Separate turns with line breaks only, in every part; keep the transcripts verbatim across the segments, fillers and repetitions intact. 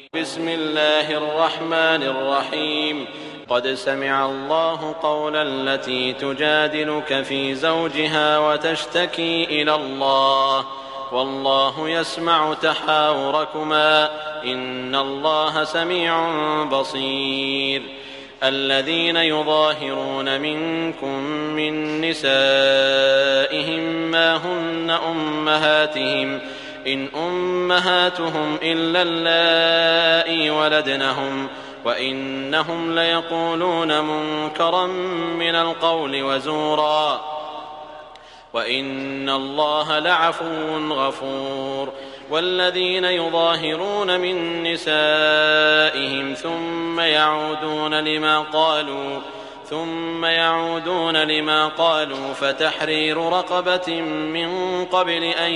بسم الله الرحمن الرحيم. قد سمع الله قول التي تجادلك في زوجها وتشتكي إلى الله والله يسمع تحاوركما إن الله سميع بصير. الذين يظاهرون منكم من نسائهم ما هن أمهاتهم إن أمهاتهم إلا اللائي ولدنهم وإنهم ليقولون منكرا من القول وزورا وإن الله لعفو غفور. والذين يظاهرون من نسائهم ثم يعودون لما قالوا ثم يعودون لما قالوا فتحرير رقبة من قبل أن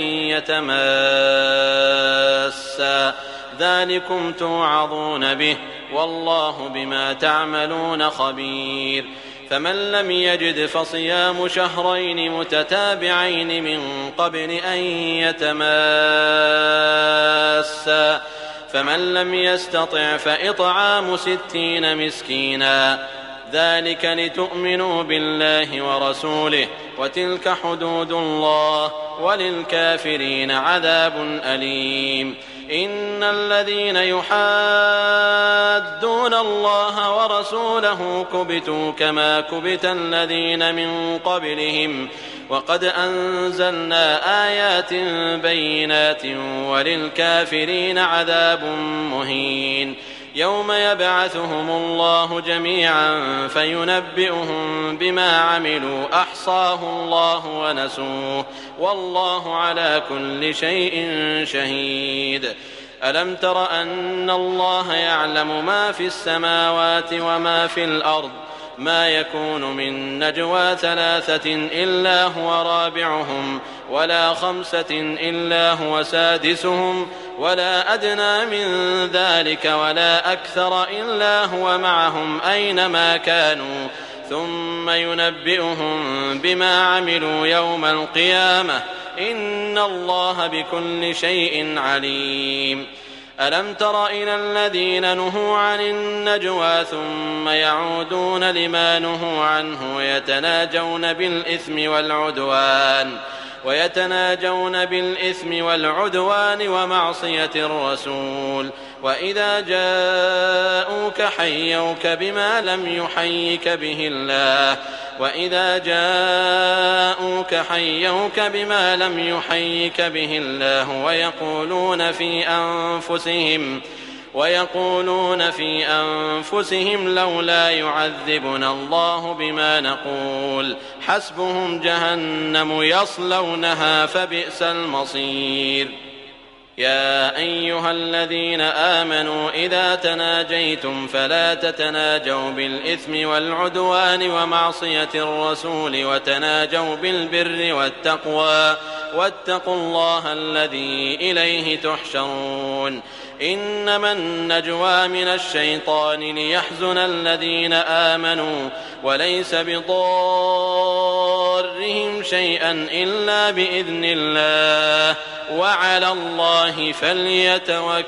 يتماسا ذلكم توعظون به والله بما تعملون خبير. فمن لم يجد فصيام شهرين متتابعين من قبل أن يتماسا فمن لم يستطع فإطعام ستين مسكينا ذلك لتؤمنوا بالله ورسوله وتلك حدود الله وللكافرين عذاب أليم. إن الذين يحادون الله ورسوله كبتوا كما كبت الذين من قبلهم وقد أنزلنا آيات بينات وللكافرين عذاب مهين. يوم يبعثهم الله جميعا فينبئهم بما عملوا أحصاه الله ونسوه والله على كل شيء شهيد. ألم تر أن الله يعلم ما في السماوات وما في الأرض ما يكون من نجوى ثلاثة إلا هو رابعهم ولا خمسة إلا هو سادسهم ولا أدنى من ذلك ولا أكثر إلا هو معهم أينما كانوا ثم ينبئهم بما عملوا يوم القيامة إن الله بكل شيء عليم. ألم تر إلى الذين نهوا عن النجوى ثم يعودون لما نهوا عنه ويتناجون بالإثم والعدوان ويتناجون بالإثم والعدوان ومعصية الرسول وإذا جاءوك حيوك بما لم يحيك به الله وإذا جاءوك حيوك بما لم يحيك به الله ويقولون في أنفسهم ويقولون في أنفسهم لولا يعذبنا الله بما نقول حسبهم جهنم يصلونها فبئس المصير. يا أيها الذين آمنوا إذا تناجيتم فلا تتناجوا بالإثم والعدوان ومعصية الرسول وتناجوا بالبر والتقوى واتقوا الله الذي إليه تحشرون. إنما النجوى من الشيطان ليحزن الذين آمنوا وليس بضارهم شيئا إلا بإذن الله وعلى الله فليتوكل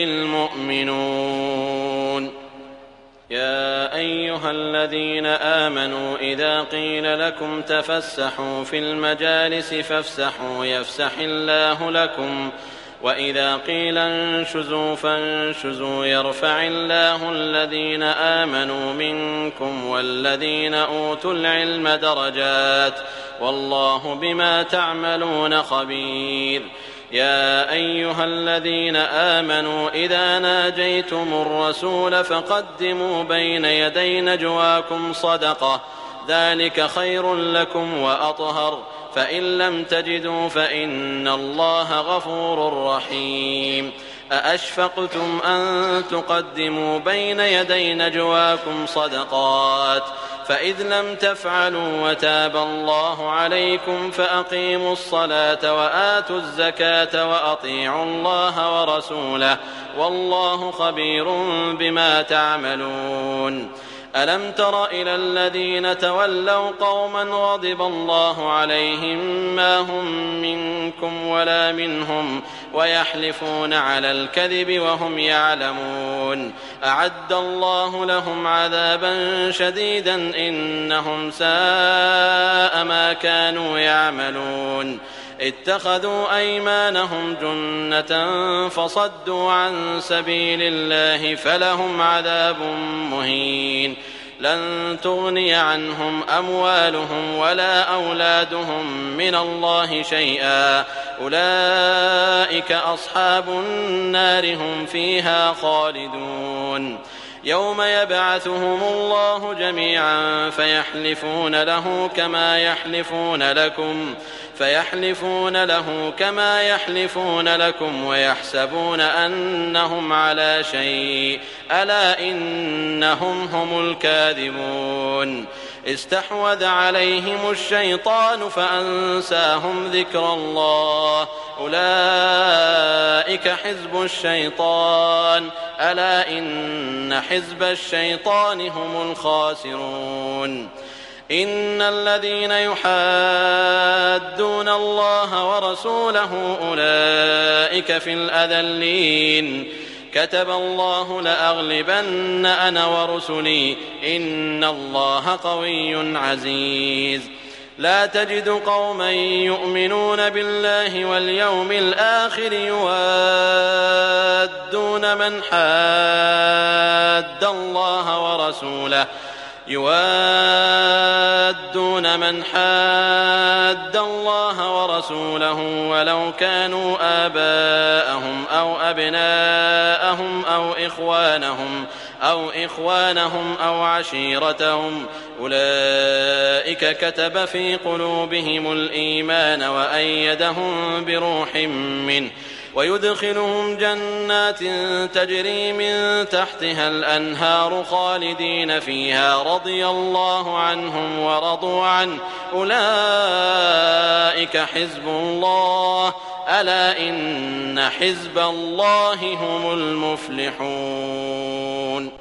المؤمنون. يا أيها الذين آمنوا إذا قيل لكم تفسحوا في المجالس فافسحوا يفسح الله لكم وإذا قيل انشزوا فانشزوا يرفع الله الذين آمنوا منكم والذين أوتوا العلم درجات والله بما تعملون خبير. يا أيها الذين آمنوا إذا ناجيتم الرسول فقدموا بين يدي نجواكم صدقة ذلك خير لكم وأطهر فإن لم تجدوا فإن الله غفور رحيم. أأشفقتم أن تقدموا بين يدي نجواكم صدقات فإذ لم تفعلوا وتاب الله عليكم فأقيموا الصلاة وآتوا الزكاة وأطيعوا الله ورسوله والله خبير بما تعملون. ألم تر إلى الذين تولوا قوما غضب الله عليهم ما هم منكم ولا منهم ويحلفون على الكذب وهم يعلمون أعد الله لهم عذابا شديدا إنهم ساء ما كانوا يعملون اتخذوا أيمانهم جنة فصدوا عن سبيل الله فلهم عذاب مهين لن تغني عنهم أموالهم ولا أولادهم من الله شيئا أولئك أصحاب النار هم فيها خالدون يوم يبعثهم الله جميعا فيحلفون له كما يحلفون لكم فيحلفون له كما يحلفون لكم ويحسبون أنهم على شيء ألا إنهم هم الكاذبون استحوذ عليهم الشيطان فأنساهم ذكر الله أولئك حزب الشيطان ألا إن حزب الشيطان هم الخاسرون إن الذين يحادون الله ورسوله أولئك في الأذلين كتب الله لأغلبن أنا ورسلي إن الله قوي عزيز لا تجد قوما يؤمنون بالله واليوم الآخر يوادون من حاد الله ورسوله يوادون من حاد الله ورسوله ولو كانوا آباءهم أو أبناءهم أو إخوانهم أو إخوانهم أو عشيرتهم أولئك كتب في قلوبهم الإيمان وأيدهم بروح منه ويدخلهم جنات تجري من تحتها الأنهار خالدين فيها رضي الله عنهم ورضوا عنه أولئك حزب الله ألا إن حزب الله هم المفلحون.